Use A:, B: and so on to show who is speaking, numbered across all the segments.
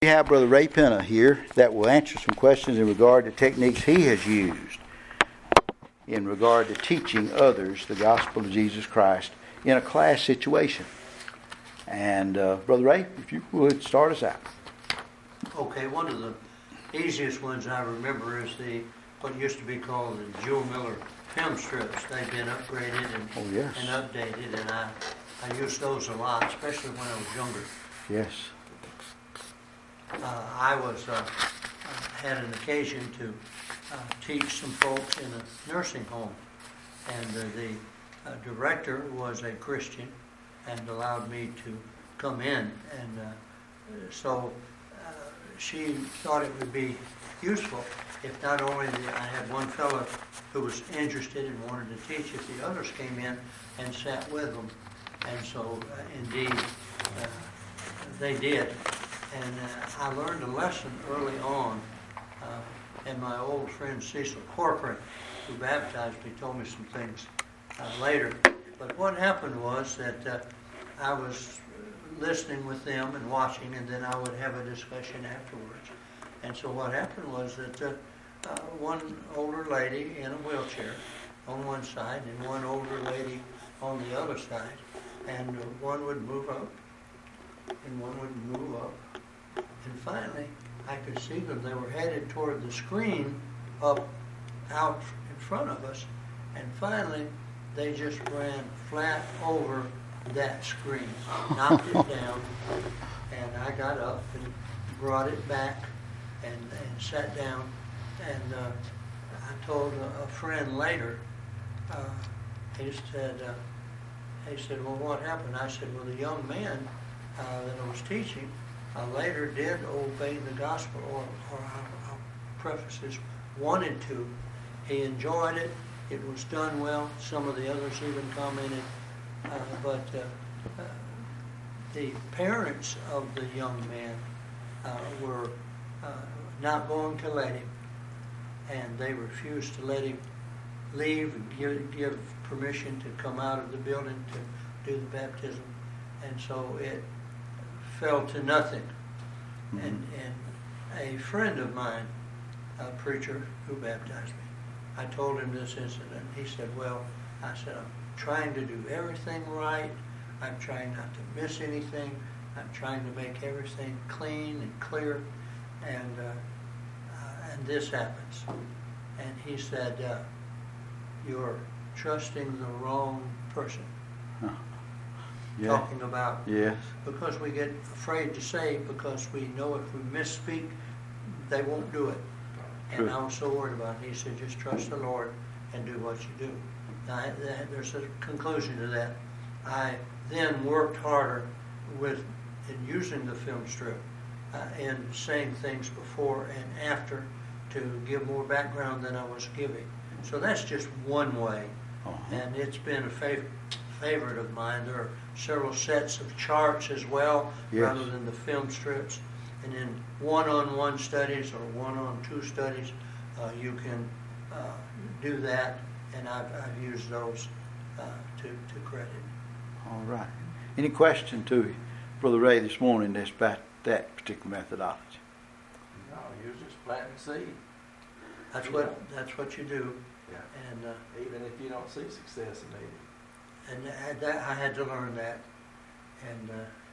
A: We have Brother Ray Penna here that will answer some questions in regard to techniques he has used in regard to teaching others the gospel of Jesus Christ in a class situation. And Brother Ray, if you would start us out.
B: Okay, one of the easiest ones I remember is what used to be called the Jewel Miller film strips. They've been upgraded and updated, and I used those a lot, especially when I was younger.
A: Yes.
B: I had an occasion to teach some folks in a nursing home, and the director was a Christian and allowed me to come in, and so she thought it would be useful if not only I had one fellow who was interested and wanted to teach, if the others came in and sat with them, and so indeed they did. And I learned a lesson early on, and my old friend Cecil Corcoran, who baptized me, told me some things later. But what happened was that I was listening with them and watching, and then I would have a discussion afterwards. And so what happened was that one older lady in a wheelchair on one side, and one older lady on the other side, and one would move up, and one would move up. And finally, I could see them. They were headed toward the screen up out in front of us. And finally, they just ran flat over that screen, knocked it down. And I got up and brought it back and sat down. And I told a friend later, he said, well, what happened? I said, well, the young man that I was teaching later did obey the gospel, or I'll preface this, wanted to. He enjoyed it. It was done well. Some of the others even commented. But the parents of the young man were not going to let him, and they refused to let him leave and give permission to come out of the building to do the baptism. And so it fell to nothing. Mm-hmm. And a friend of mine, a preacher who baptized me, I told him this incident. He said, well, I said, I'm trying to do everything right. I'm trying not to miss anything. I'm trying to make everything clean and clear. And this happens. And he said, you're trusting the wrong person.
A: Huh. Yeah.
B: Talking about,
A: yes,
B: because we get afraid to say, because we know if we misspeak, they won't do it.
A: True.
B: And I was so worried about it. He said, just trust the Lord and do what you do. Now, there's a conclusion to that. I then worked harder in using the film strip and saying things before and after to give more background than I was giving. So that's just one way, and it's been a favorite of mine. There are several sets of charts as well, yes, rather than the film strips. And in one-on-one studies or one-on-two studies, you can do that, and I've used those to credit.
A: All right. Any question to Brother Ray this morning that's about that particular methodology?
C: No, you're just planting seed.
B: That's what you do.
C: Yeah.
B: And
C: even if you don't see success immediately.
B: And I had to learn that, and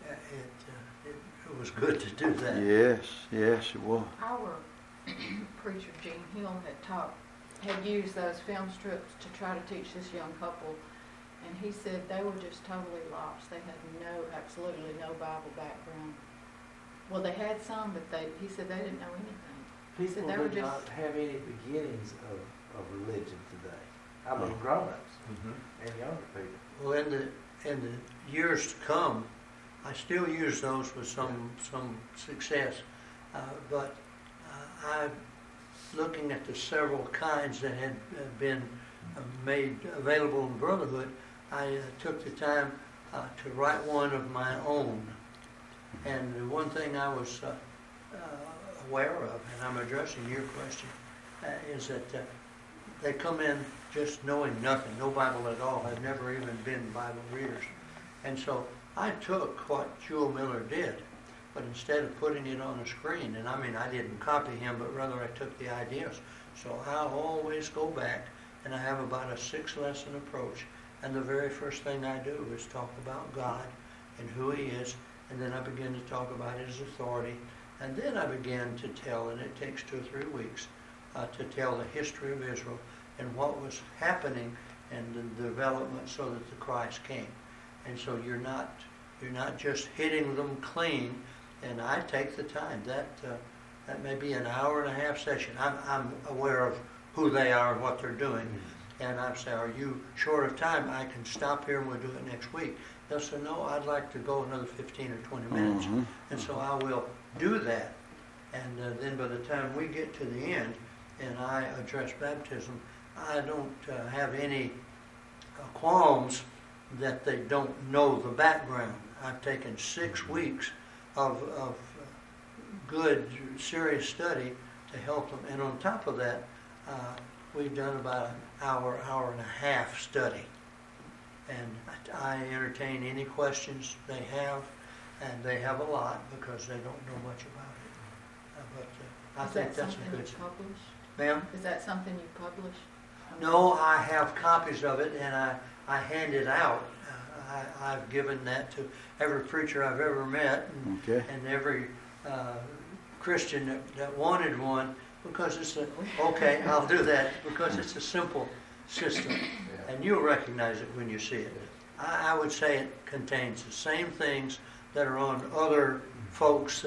B: it was good to do that.
A: Yes, it was.
D: Our preacher, Gene Hill, had used those film strips to try to teach this young couple, and he said they were just totally lost. They had absolutely no Bible background. Well, they had some, but he said they didn't know anything.
C: People do not have any beginnings of religion today. I mean, grown-ups and younger people.
B: Well, in the years to come, I still use those with some success, but I'm looking at the several kinds that had been made available in Brotherhood. I took the time to write one of my own, and the one thing I was aware of, and I'm addressing your question, is that they come in just knowing nothing, no Bible at all, have never even been Bible readers. And so I took what Jewel Miller did, but instead of putting it on a screen, and I mean, I didn't copy him, but rather I took the ideas. So I always go back, and I have about a 6-lesson approach, and the very first thing I do is talk about God and who He is, and then I begin to talk about His authority, and then I begin to tell, and it takes 2 or 3 weeks, to tell the history of Israel and what was happening and the development so that the Christ came. And so you're not just hitting them clean, and I take the time. That may be an hour and a half session. I'm aware of who they are and what they're doing. And I say, are you short of time? I can stop here and we'll do it next week. They'll say, no, I'd like to go another 15 or 20 minutes.
A: Mm-hmm.
B: And so I will do that. And then by the time we get to the end and I address baptism, I don't have any qualms that they don't know the background. I've taken 6 weeks of good, serious study to help them. And on top of that, we've done about an hour and a half study. And I entertain any questions they have, and they have a lot because they don't know much about it. But I think that's a good.
D: Is that something you published?
B: Ma'am?
D: Is that something you published?
B: No, I have copies of it, and I hand it out. I've given that to every preacher I've ever met, and every Christian that wanted one, because it's okay, I'll do that, because it's a simple system, and you'll recognize it when you see it. I would say it contains the same things that are on other folks'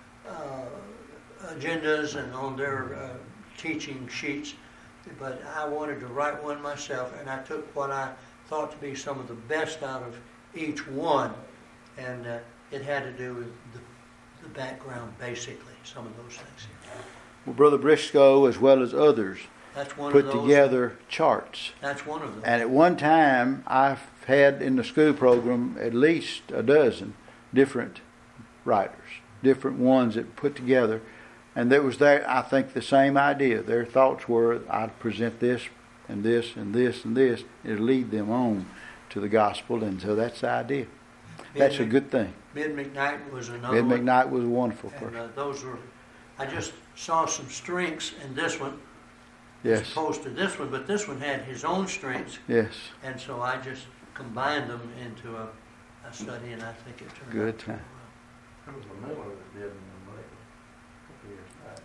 B: agendas and on their teaching sheets, but I wanted to write one myself, and I took what I thought to be some of the best out of each one, and it had to do with the background, basically, some of those things.
A: Well, Brother Briscoe, as well as others,
B: That's one
A: put
B: of those.
A: together charts.
B: That's one of them.
A: And at one time, I've had in the school program at least a dozen different writers, different ones that put together. And there was I think, the same idea. Their thoughts were, I'd present this and this and this and this. It'll lead them on to the gospel. And so that's the idea. That's a good thing.
B: Ben McKnight was another
A: Ben
B: one.
A: McKnight was a wonderful
B: And
A: person.
B: those were, I just saw some strengths in this one,
A: Yes.
B: as opposed to this one, but this one had his own strengths,
A: Yes.
B: and so I just combined them into a study, and I think it turned
A: Good
B: out to
A: time.
C: It was the Miller that did them in Blakely a couple years back.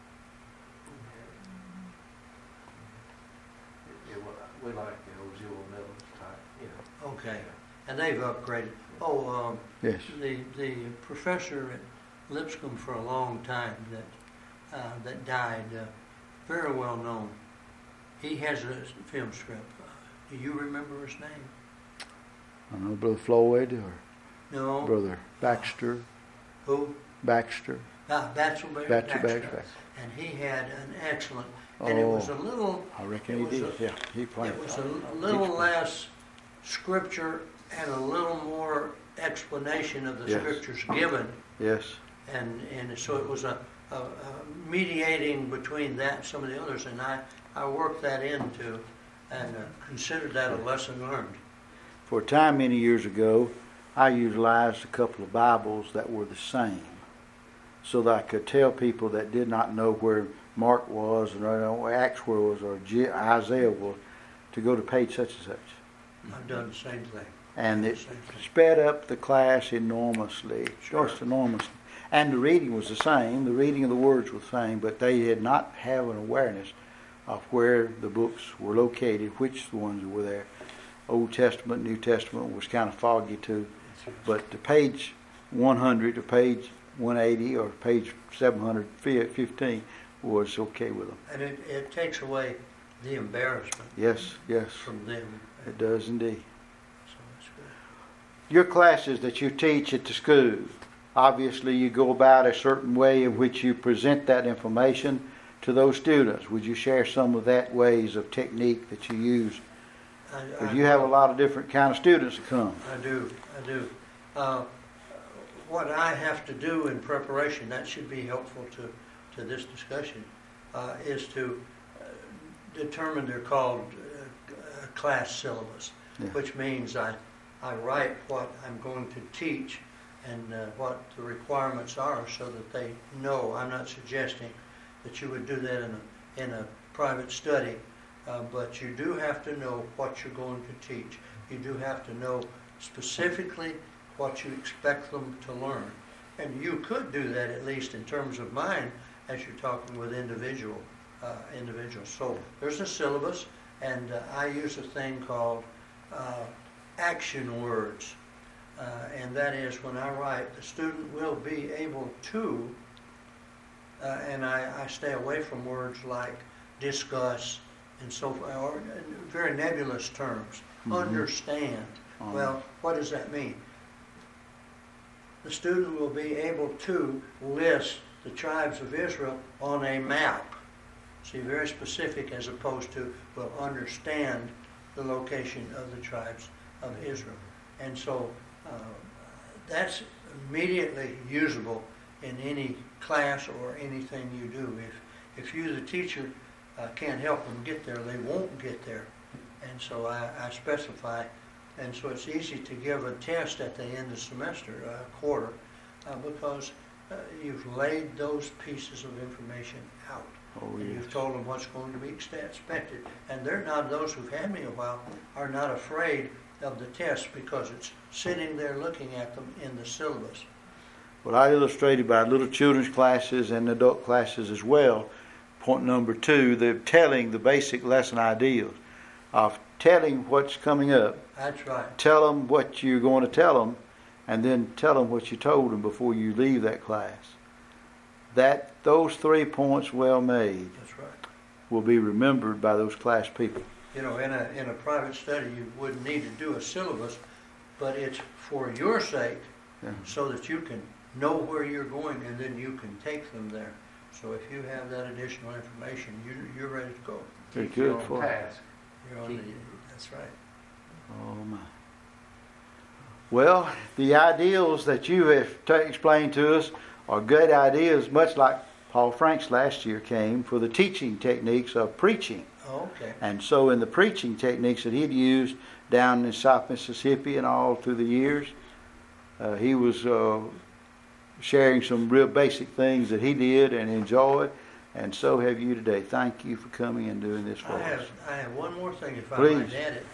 C: We like the old Jewel Mills type, you know.
B: Okay, and they've upgraded.
A: Yes.
B: The professor at Lipscomb for a long time that died, very well known. He has a film strip. Do you remember his name?
A: I don't know, Brother Floyd or
B: No.
A: Brother Baxter.
B: Who?
A: Baxter.
B: Batchelberry.
A: Baxter.
B: And he had an excellent, and it was a little.
A: I reckon
B: it
A: he
B: was
A: did. He played.
B: It was a little less scripture and a little more explanation of the
A: Yes.
B: scriptures given,
A: Yes.
B: and so it was a mediating between that and some of the others, and I worked that into and considered that a lesson learned.
A: For a time many years ago, I utilized a couple of Bibles that were the same, so that I could tell people that did not know where Mark was, or Acts was, or Isaiah was, to go to page such and such.
B: I've done the same thing.
A: And it
B: Same thing.
A: sped up the class enormously,
B: Sure.
A: just enormously. And the reading was the same, the reading of the words was the same, but they did not have an awareness of where the books were located, which ones were there. Old Testament, New Testament was kind of foggy too. But the page 100 or page 180 or page 715 was okay with them.
B: And it takes away the embarrassment
A: Yes, yes,
B: from them.
A: it does indeed.
B: So it's good.
A: Your classes that you teach at the school, obviously you go about a certain way in which you present that information to those students. Would you share some of that ways of technique that you use? Because you have a lot of different kind of students that come.
B: I do. What I have to do in preparation, that should be helpful to this discussion, is to determine, they're called class syllabus,
A: Yeah.
B: which means I write what I'm going to teach and what the requirements are so that they know. I'm not suggesting that you would do that in a private study, but you do have to know what you're going to teach. You do have to know specifically what you expect them to learn. And you could do that, at least in terms of mine, as you're talking with individuals. So there's a syllabus, and I use a thing called action words. And that is, when I write, the student will be able to, and I stay away from words like discuss and so forth, or very nebulous terms. Understand. Well, what does that mean? The student will be able to list the tribes of Israel on a map. See, very specific, as opposed to will understand the location of the tribes of Israel. And so that's immediately usable in any class or anything you do. If you, the teacher, can't help them get there, they won't get there. And so I specify. And so it's easy to give a test at the end of the semester, quarter, because you've laid those pieces of information out. And you've told them what's going to be expected. And they're not, those who've had me a while, are not afraid of the test because it's sitting there looking at them in the syllabus.
A: Well, I illustrated by little children's classes and adult classes as well. Point number 2, they're telling the basic lesson ideas of telling what's coming up.
B: That's right.
A: Tell them what you're going to tell them, and then tell them what you told them before you leave that class. Those 3 points well made.
B: That's right.
A: Will be remembered by those class people.
B: You know, in a private study, you wouldn't need to do a syllabus, but it's for your sake, so that you can know where you're going, and then you can take them there. So if you have that additional information, you're ready to go.
A: Very good.
C: For task.
B: That's right.
A: Oh my. Well, the ideals that you have explained to us are good ideas, much like Paul Franks last year came for the teaching techniques of preaching.
B: Okay.
A: And so in the preaching techniques that he'd used down in South Mississippi and all through the years, he was sharing some real basic things that he did and enjoyed, and so have you today. Thank you for coming and doing this for us.
B: I have one more thing, if
A: Please.
B: I might add it.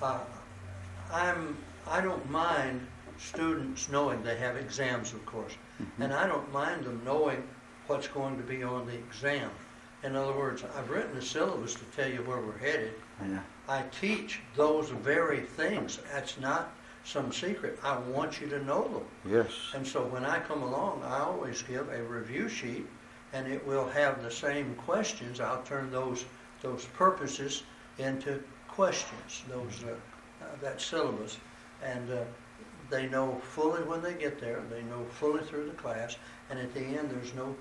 B: I don't mind students knowing they have exams, of course, and I don't mind them knowing what's going to be on the exam. In other words, I've written a syllabus to tell you where we're headed.
A: Yeah.
B: I teach those very things. That's not some secret. I want you to know them.
A: Yes.
B: And so when I come along, I always give a review sheet, and it will have the same questions. I'll turn those purposes into questions, that syllabus. And they know fully when they get there. They know fully through the class. And at the end, there's no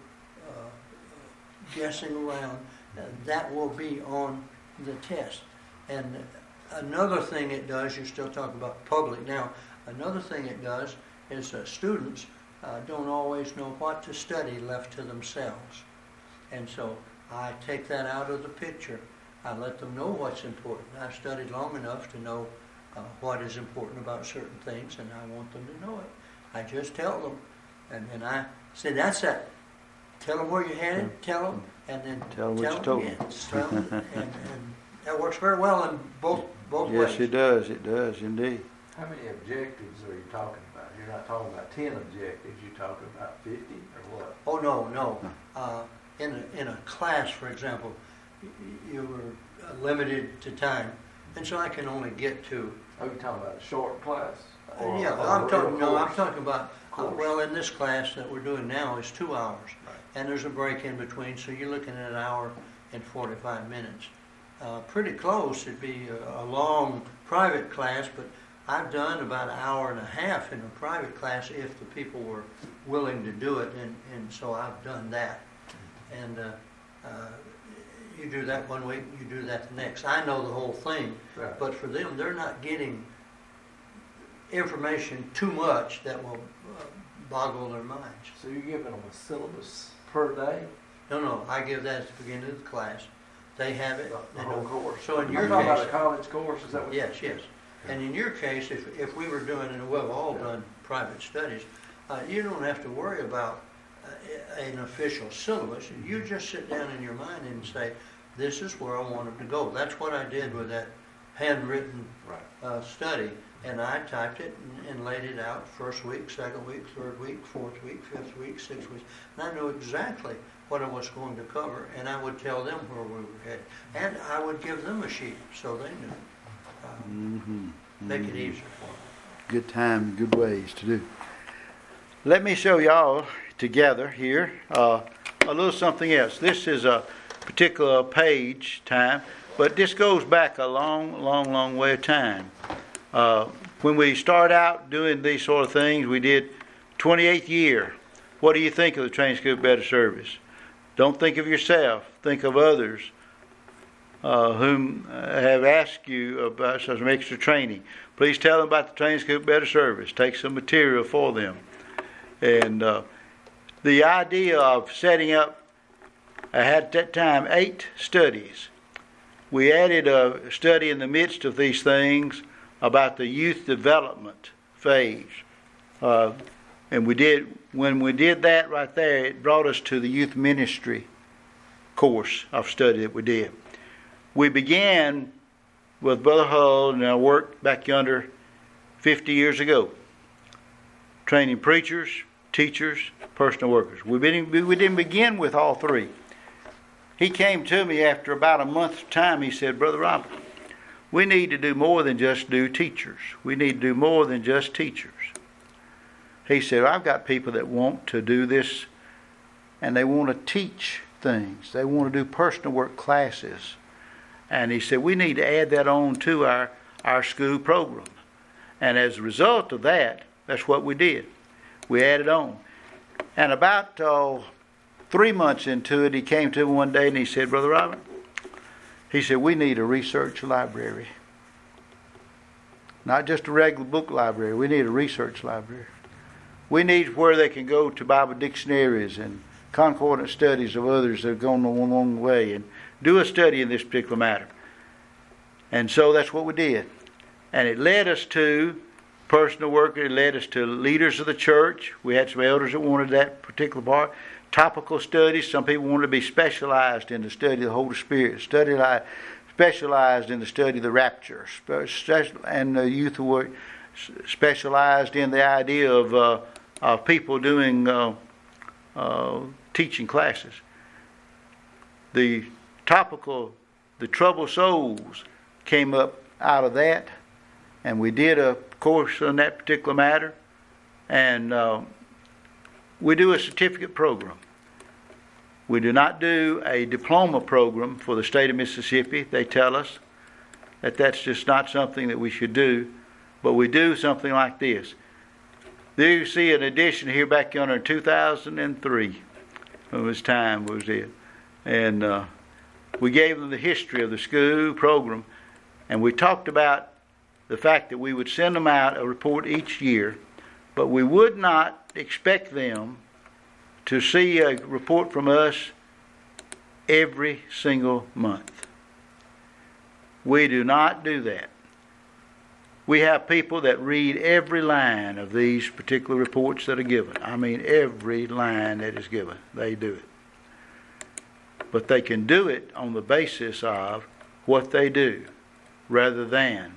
B: guessing around. That will be on the test. And another thing it does, you're still talking about public now, another thing it does is students don't always know what to study left to themselves. And so I take that out of the picture. I let them know what's important. I've studied long enough to know what is important about certain things, and I want them to know it. I just tell them, and then I say, that's it. Tell them where you're headed, tell them, and then
A: Tell them what you told
B: again.
A: them.
B: Tell them, and that works very well in both ways.
A: Yes, it does. It does indeed.
C: How many objectives are you talking about? You're not talking about 10 objectives. You're talking about 50 or what?
B: Oh, no. In a class, for example, you were limited to time, and so I can only get to.
C: Are you talking about a short class?
B: I'm talking about. Well, in this class that we're doing now is 2 hours,
C: Right.
B: and there's a break in between, so you're looking at an hour and 45 minutes. Pretty close. It'd be a long private class, but I've done about an hour and a half in a private class if the people were willing to do it, and so I've done that. And you do that one week, you do that the next. I know the whole thing,
C: Right.
B: but for them, they're not getting information too much that will boggle their minds.
C: So you're giving them a syllabus per day?
B: No, I give that at the beginning of the class. They have it.
C: The
B: they
C: whole
B: know.
C: course?
B: So in
C: I'm
B: your
C: talking
B: case,
C: about a college course? Is that what?
B: yes. And in your case, if we were doing, and we've all done private studies, You don't have to worry about an official syllabus. You just sit down in your mind and say, this is where I want them to go. That's what I did with that handwritten study. And I typed it and laid it out first week, second week, third week, fourth week, fifth week, sixth week. And I knew exactly what I was going to cover, and I would tell them where we were headed. And I would give them a sheet so they knew. Make it easier for them.
A: Good time, good ways to do. Let me show y'all together here a little something else. This is a particular page time, but this goes back a long way of time. When we start out doing these sort of things, we did 28th year. What do you think of the Training School Better Service? Don't think of yourself. Think of others whom have asked you about some extra training. Please tell them about the Training School Better Service. Take some material for them. And the idea of setting up, I had at that time 8 studies. We added a study in the midst of these things about the youth development phase. And when we did that right there, it brought us to the youth ministry course of study that we did. We began with Brother Hull and I worked back yonder 50 years ago, training preachers, teachers, personal workers. We didn't begin with all 3. He came to me after about a month's time. He said, Brother Robert, we need to do more than just do teachers. We need to do more than just teachers. He said, I've got people that want to do this and they want to teach things. They want to do personal work classes. And he said, we need to add that on to our school program. And as a result of that, that's what we did. We added on. And about 3 months into it, he came to me one day and he said, Brother Robert, he said, we need a research library. Not just a regular book library. We need a research library. We need where they can go to Bible dictionaries and concordant studies of others that have gone a long way and do a study in this particular matter. And so that's what we did. And it led us to personal work. It led us to leaders of the church. We had some elders that wanted that particular part. Topical studies. Some people wanted to be specialized in the study of the Holy Spirit. Specialized in the study of the rapture. And the youth were specialized in the idea of people doing teaching classes. The topical, the troubled souls came up out of that, and we did a course on that particular matter, and we do a certificate program. We do not do a diploma program for the state of Mississippi. They tell us that that's just not something that we should do, but we do something like this. There you see an edition here back yonder in 2003. It was time, was it? And we gave them the history of the school program, and we talked about the fact that we would send them out a report each year, but we would not expect them to see a report from us every single month. We do not do that. We have people that read every line of these particular reports that are given. I mean, every line that is given, they do it. But they can do it on the basis of what they do, rather than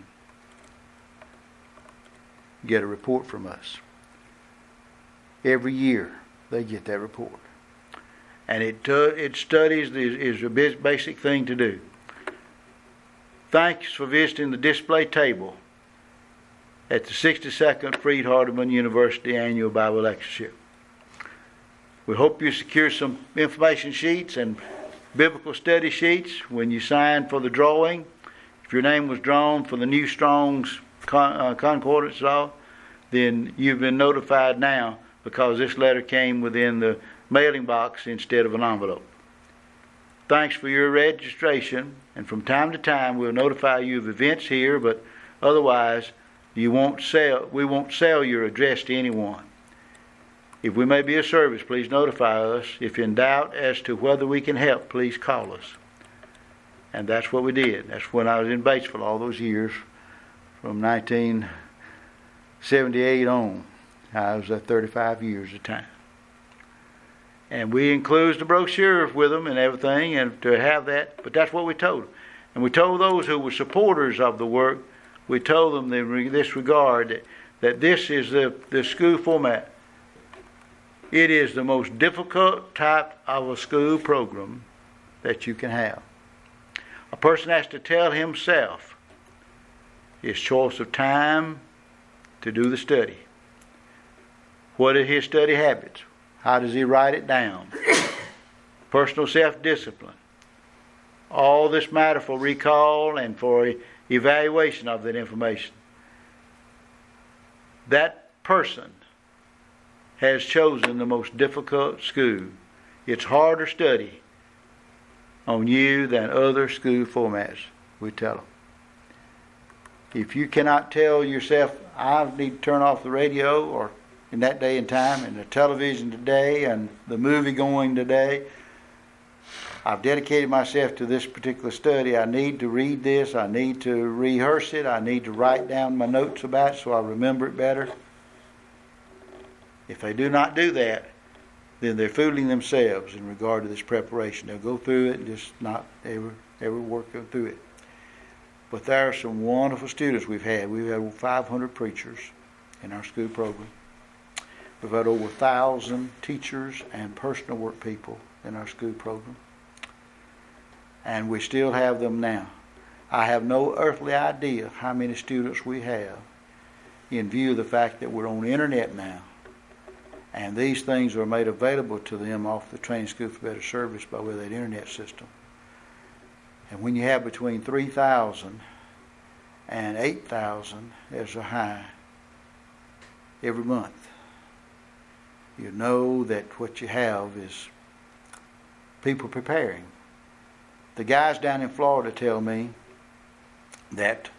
A: get a report from us. Every year they get that report. And it studies is a basic thing to do. Thanks for visiting the display table at the 62nd Freed Hardeman University Annual Bible Lectureship. We hope you secure some information sheets and biblical study sheets when you sign for the drawing. If your name was drawn for the New Strong's Concordance at all, then you've been notified now, because this letter came within the mailing box instead of an envelope. Thanks for your registration, and from time to time we'll notify you of events here, but otherwise we won't sell your address to anyone. If we may be of service, please notify us. If in doubt as to whether we can help, please call us. And that's what we did. That's when I was in Batesville all those years, from 1978 on. I was there 35 years of time. And we enclosed the brochure with them and everything, and to have that, but that's what we told them. And we told those who were supporters of the work, we told them in this regard that this is the school format. It is the most difficult type of a school program that you can have. A person has to tell himself his choice of time to do the study. What are his study habits? How does he write it down? Personal self-discipline. All this matter for recall and for evaluation of that information. That person has chosen the most difficult school. It's harder study on you than other school formats, we tell them. If you cannot tell yourself, I need to turn off the radio, or in that day and time, and the television today, and the movie going today, I've dedicated myself to this particular study. I need to read this. I need to rehearse it. I need to write down my notes about it so I remember it better. If they do not do that, then they're fooling themselves in regard to this preparation. They'll go through it and just not ever work through it. But there are some wonderful students we've had. We've had over 500 preachers in our school program. We've had over 1,000 teachers and personal work people in our school program. And we still have them now. I have no earthly idea how many students we have in view of the fact that we're on the internet now. And these things are made available to them off the Training School for Better Service by way of that internet system. And when you have between 3,000 and 8,000 as a high every month, you know that what you have is people preparing. The guys down in Florida tell me that,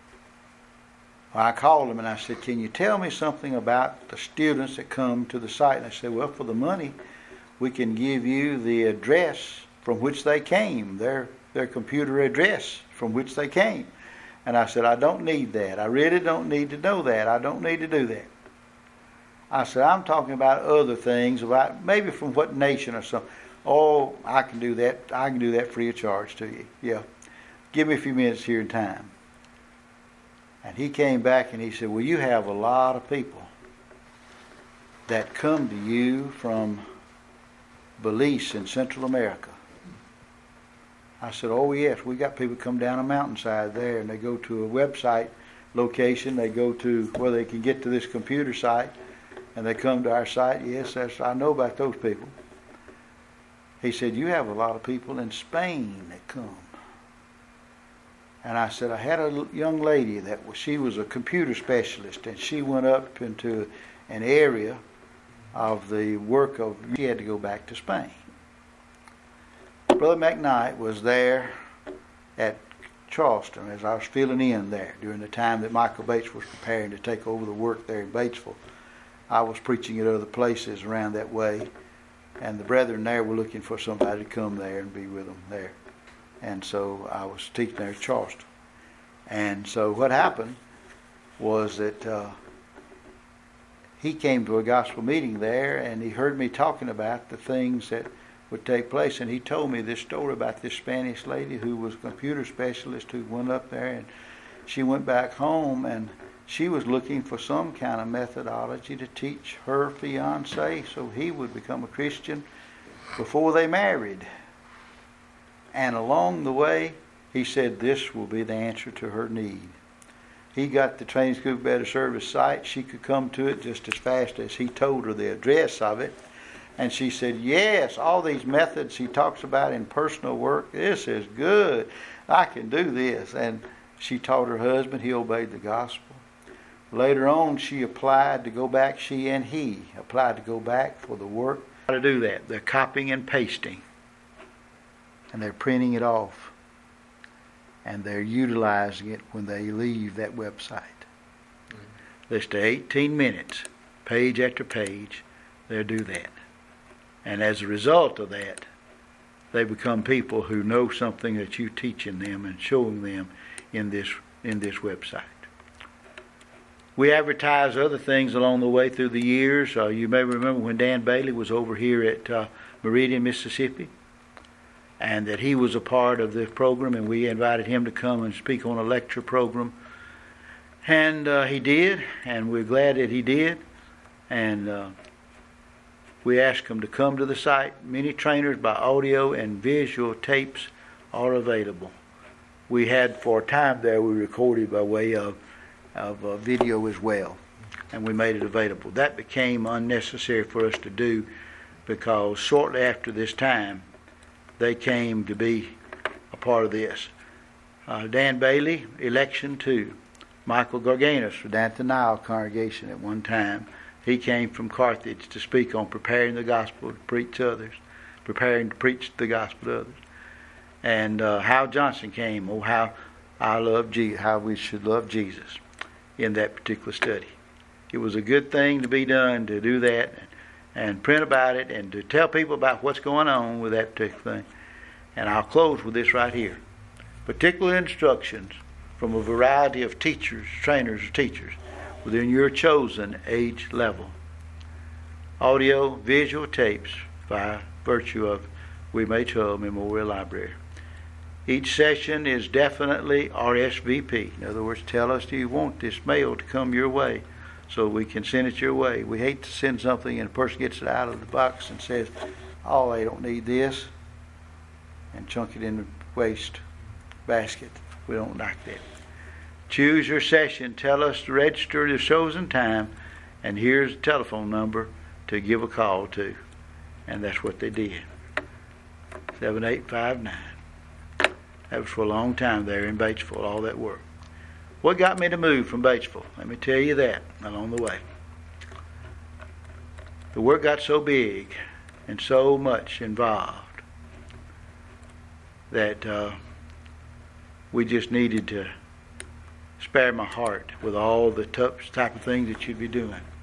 A: I called them and I said, can you tell me something about the students that come to the site? And they said, well, for the money, we can give you the address from which they came, their computer address from which they came. And I said, I don't need that. I really don't need to know that. I don't need to do that. I said, I'm talking about other things, about maybe from what nation or something. Oh, I can do that. I can do that free of charge to you. Yeah. Give me a few minutes here in time. And he came back and he said, well, you have a lot of people that come to you from Belize in Central America. I said, oh, yes, we got people come down a mountainside there, and they go to a website location. They go to where they can get to this computer site, and they come to our site. Yes, I know about those people. He said, you have a lot of people in Spain that come. And I said, I had a young lady she was a computer specialist, and she went up into an area of the work of, she had to go back to Spain. Brother McKnight was there at Charleston as I was filling in there during the time that Michael Bates was preparing to take over the work there in Batesville. I was preaching at other places around that way, and the brethren there were looking for somebody to come there and be with them there. And so I was teaching there at Charleston. And so what happened was that he came to a gospel meeting there, and he heard me talking about the things that would take place. And he told me this story about this Spanish lady who was a computer specialist who went up there, and she went back home, and she was looking for some kind of methodology to teach her fiancé so he would become a Christian before they married. And along the way, he said this will be the answer to her need. He got the Training School for Better Service site. She could come to it just as fast as he told her the address of it. And she said, yes, all these methods he talks about in personal work, this is good. I can do this. And she taught her husband. He obeyed the gospel. Later on, she applied to go back. She and he applied to go back for the work. How to do that? They're copying and pasting. And they're printing it off. And they're utilizing it when they leave that website. List of 18 minutes, page after page, they'll do that. And as a result of that, they become people who know something that you're teaching them and showing them in this website. We advertised other things along the way through the years. You may remember when Dan Bailey was over here at Meridian, Mississippi, and that he was a part of the program, and we invited him to come and speak on a lecture program. And he did, and we're glad that he did. And we asked him to come to the site. Many trainers by audio and visual tapes are available. We had, for a time there, we recorded by way of video as well, and we made it available. That became unnecessary for us to do because shortly after this time, they came to be a part of this. Dan Bailey, election 2. Michael Garganos for down at the Nile congregation at one time. He came from Carthage to speak on preparing the gospel to preach to others, preparing to preach the gospel to others. And Hal Johnson came, how I love Jesus, how we should love Jesus in that particular study. It was a good thing to be done, to do that and print about it and to tell people about what's going on with that particular thing. And I'll close with this right here. Particular instructions from a variety of teachers, trainers, or teachers within your chosen age level. Audio, visual tapes by virtue of Wee-May Tull Memorial Library. Each session is definitely RSVP. In other words, tell us, do you want this mail to come your way so we can send it your way. We hate to send something and a person gets it out of the box and says, oh, they don't need this, and chunk it in the waste basket. We don't like that. Choose your session. Tell us to register the chosen time, and here's the telephone number to give a call to. And that's what they did. 7859. That was for a long time there in Batesville, all that work. What got me to move from Batesville? Let me tell you that along the way. The work got so big and so much involved that we just needed to spare my heart with all the tough type of things that you'd be doing.